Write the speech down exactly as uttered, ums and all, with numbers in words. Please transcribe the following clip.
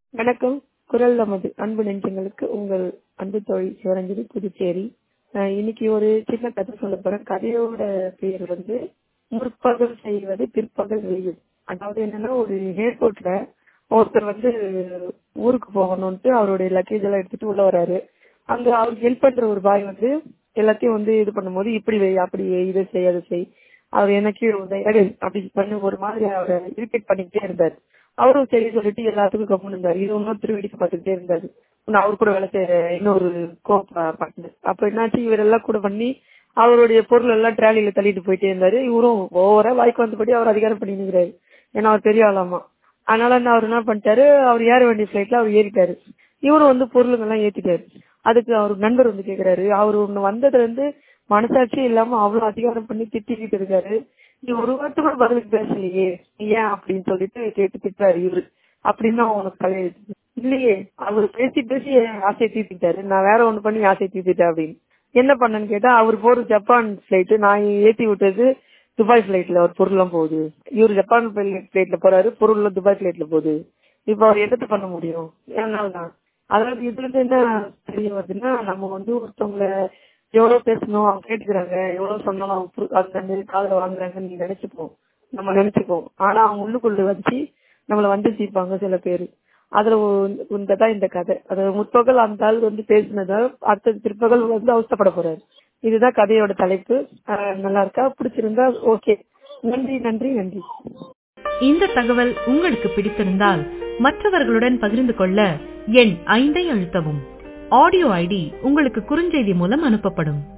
வணக்கம். குரல் நமது அன்பு நெஞ்சங்களுக்கு உங்கள் அன்பு தோழி சிவரஞ்சனி, புதுச்சேரி. அஹ் இன்னைக்கு ஒரு சின்ன கதை சொல்ல போறேன். கதையோட பேர் வந்து முற்பகல் செய்வது பிற்பகல் வெயில். அதாவது என்னன்னா, ஒரு ஏர்போர்ட்ல ஒருத்தர் வந்து ஊருக்கு போகணும்ட்டு அவருடைய லக்கேஜ் எல்லாம் எடுத்துட்டு உள்ள வராரு. அங்க அவருக்கு ஹெல்ப் பண்ற ஒரு பாய் வந்து எல்லாத்தையும் வந்து இது பண்ணும்போது, இப்படி வை, அப்படி வை, இதை செய், அதை செய், அவர் எனக்கு எடு அப்படி பண்ணி ஒரு மாதிரி அவரை இரிட்டேட் பண்ணிக்கிட்டே இருந்தாரு. அவரும் சரி சொல்லிட்டு எல்லாத்துக்கும் கம்முன்னு இருந்தாரு. இது ஒன்னும் திருவிடிக்கு பார்த்துக்கிட்டே இருந்தாரு. இன்னும் அவர் கூட வேலை செய்யற இன்னொரு கோ பார்ட்னர். அப்ப என்னாச்சு, இவரெல்லாம் கூட பண்ணி அவருடைய பொருள் எல்லாம் ட்ராலியில தள்ளிட்டு போயிட்டே இருந்தாரு. இவரும் ஓவரா வாய்க்கு வந்தபடி அவர் அதிகாரம் பண்ணி நிற்கிறாரு. ஏன்னா அவர் பெரிய ஆளாமா. அதனால என்ன அவர் என்ன பண்ணிட்டாரு, அவர் ஏற வேண்டிய பிளைட்ல அவர் ஏறிட்டாரு. இவரும் வந்து பொருளுங்க எல்லாம் ஏத்திட்டாரு. அதுக்கு அவர் நண்பர் வந்து கேக்குறாரு, அவரு ஒண்ணு வந்ததுல இருந்து மனசாட்சியே இல்லாம அவ்வளவு அதிகாரம் பண்ணி திட்டிக்கிட்டு இருக்காரு, நீ ஒரு வார்த்தை கூட பதிலுக்கு பேசலையே, ஏன் அப்படின்னு சொல்லிட்டு கேட்டு திட்டாரு இவரு. அப்படின்னு அவனுக்கு கதை எழுது. இல்லையே, அவரு பேசி பேசி என் ஆசையை தீர்த்திட்டாரு, நான் வேற ஒண்ணு பண்ணி ஆசையை தீர்த்திட்டேன் அப்படின்னு. என்ன பண்ணன்னு கேட்டா, அவர் போற ஜப்பான் பிளைட், நான் ஏத்தி விட்டது துபாய் பிளைட்ல ஒரு பொருள் எல்லாம் போகுது. இவரு ஜப்பான் பிளைட்ல போறாரு, பொருள் துபாய் பிளைட்ல போகுது. இப்ப அவர் எதிர்த்து பண்ண முடியும்? ஏன்னால்தான் அதாவது இதுல இருந்து என்ன தெரிய வருதுன்னா, நம்ம வந்து ஒருத்தவங்களை எவ்வளவு பேசணும் அவங்க கேட்டுக்கிறாங்க, எவ்வளவு சொன்னாலும் அவங்க அந்த மாரி காதல வாங்குறாங்கன்னு நீ நினைச்சுப்போம், நம்ம நினைச்சுப்போம். ஆனா அவங்க உள்ளுக்குள்ள வச்சு நம்மள வந்து சீப்பாங்க சில பேரு. அதுல உண்டதான் இந்த கதை. அது முற்பகல் அந்த ஆள் வந்து பேசினத அடுத்த பிற்பகல் வந்து அவஸ்தப்பட போறாரு. இதுதான் கதையோட தலைப்பு. நல்லா இருக்கா? பிடிச்சிருந்தா ஓகே. நன்றி நன்றி நன்றி. இந்த தகவல் உங்களுக்கு பிடித்திருந்தால் மற்றவர்களுடன் பகிர்ந்து கொள்ள எண் ஐந்தை அழுத்தவும். ஆடியோ ஐடி உங்களுக்கு குறுஞ்செய்தி மூலம் அனுப்பப்படும்.